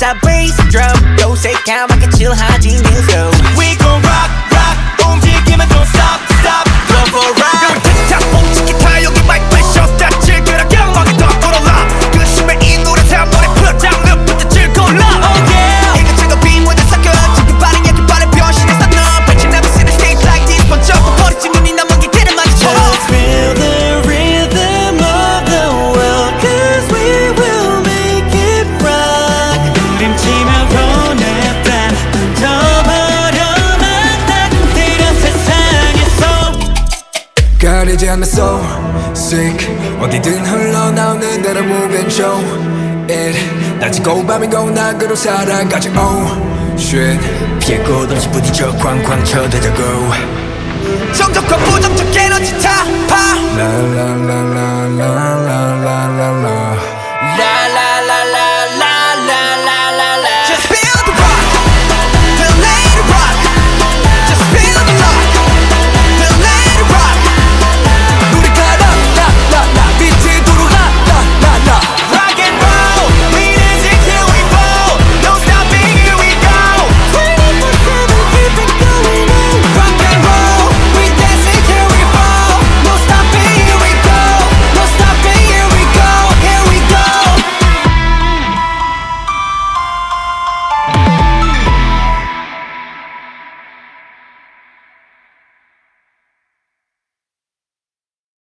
자 bass drum 요새 까맣게 칠하지 new flow We gon' rock rock 움직이면 don't stop stop Go for a ride 틱탁 멈춘 기타 여기 마이크에 셔다 즐겨라 경험하게 더 걸어라 그 심해 이 노래 한 번에 풀어장 늪부터 즐거울라 Oh yeah 이것저것 빈무대 섞여 지금 빠른 얘기 빠른 변신했어 너 Bet you never seen a stage like this 번쩍 버리지 눈이 남은 게 길을 마주쳐 Just feel the rhythm of the world Cause we will make it rock 부림치며 보냈다 던져버려만 딱 때려 세상에서 가리지 않는 soul sick 어디든 흘러나오는 대로 move and show it 낮이고 밤이고 낙으로 살아가지 oh shit 피해 곳 없이 부딪혀 쾅쾅 쳐대자고